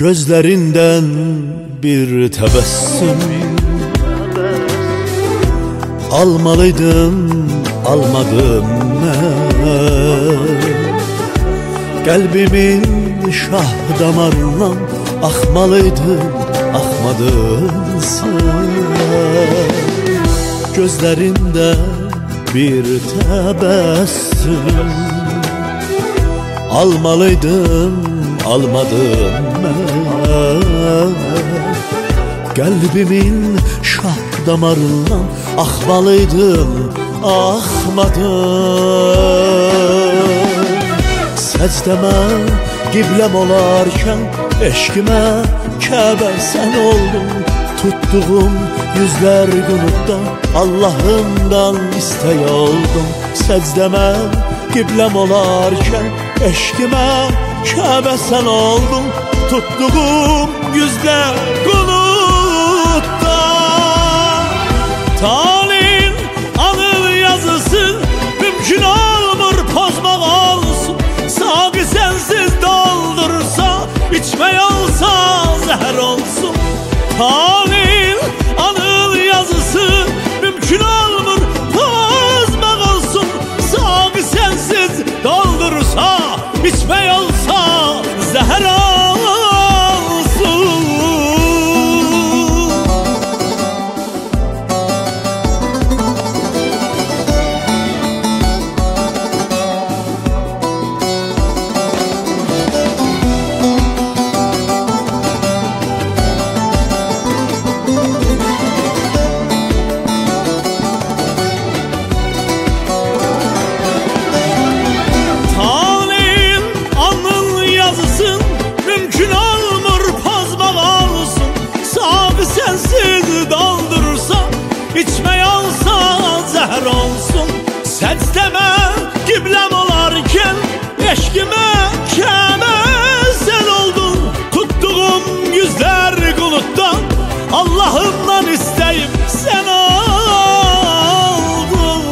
Gözlerinden bir tebessüm almalıydım, almadım ben. Kalbimin şah damarından akmalıydın, akmadın sen. Gözlerinde bir tebessüm almalıydım, almadım ben. Kalbimin şah damarından akmalıydım, akmadım. Secdeme qiblem olarken eşkime Kəbə sen oldun. Tuttuğum yüzler qunutda Allah'ımdan istey oldum. Secdeme qiblem olarken eşkime Kəbə sen oldun. Tuttuğum yüzler qunutda. Talin anıl yazısı mümkün olmur pozmaq olsun. Sağı sensiz doldursa içme olsa zehir olsun. Talin anıl yazısı mümkün olmur pozmaq olsun. Sağı sensiz doldursa içme olsa zehir olsun. İçme olsa zehir olsun. Secdeme qiblem olarken eşkime Kəbə sen oldun. Tuttuğum yüzler qulutdan Allah'ımdan isteyip sen oldun.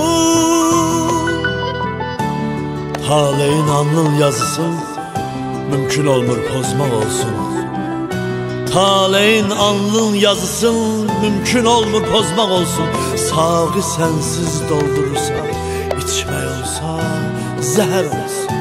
Taleyin alnın yazısı mümkün olmur pozmaq olsun. Taleyin alnın yazısın mümkün olmur pozmaq olsun. Sağı sensiz doldurursa içme olsa zehir olsun.